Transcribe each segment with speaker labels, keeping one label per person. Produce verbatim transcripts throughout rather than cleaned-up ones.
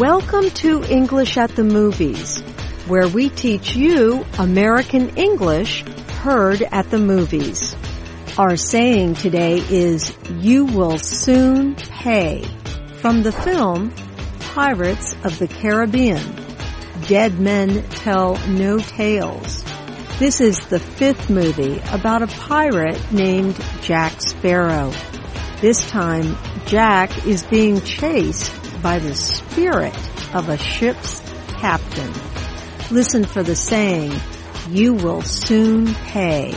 Speaker 1: Welcome to English at the Movies, where we teach you American English heard at the movies. Our saying today is, "You will soon pay," from the film Pirates of the Caribbean. Dead men tell no tales. This is the fifth movie about a pirate named Jack Sparrow. This time, Jack is being chased by the spirit of a ship's captain. Listen for the saying, "You will soon pay."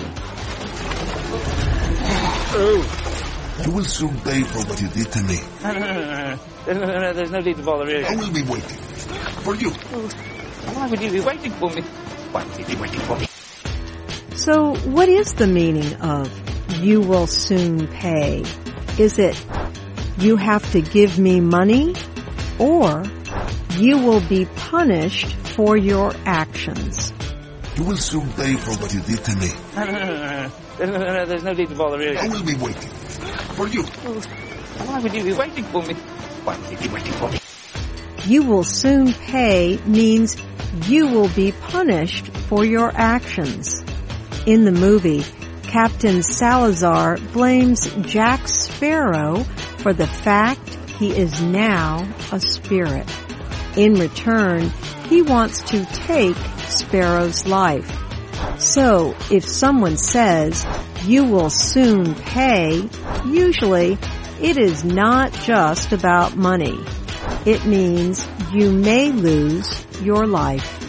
Speaker 2: You will soon pay for what you did to me.
Speaker 3: No, no, no, no, no. no, no, no. There's no need to bother really.
Speaker 2: I will be waiting. For you.
Speaker 3: Why would you be waiting for me? Why would you be waiting for me?
Speaker 1: So, what is the meaning of "you will soon pay"? Is it, you have to give me money? Or, you will be punished for your actions?
Speaker 2: You will soon pay for what you did to me.
Speaker 3: No, no, no, no, no. no, no, no. There's no need to bother really.
Speaker 2: I will be waiting. For you.
Speaker 3: Why would you be waiting for me? Why would you be waiting for me?
Speaker 1: You will soon pay means you will be punished for your actions. In the movie, Captain Salazar blames Jack Sparrow for the fact he is now a spirit. In return, he wants to take Sparrow's life. So, if someone says, "You will soon pay," usually it is not just about money. It means you may lose your life.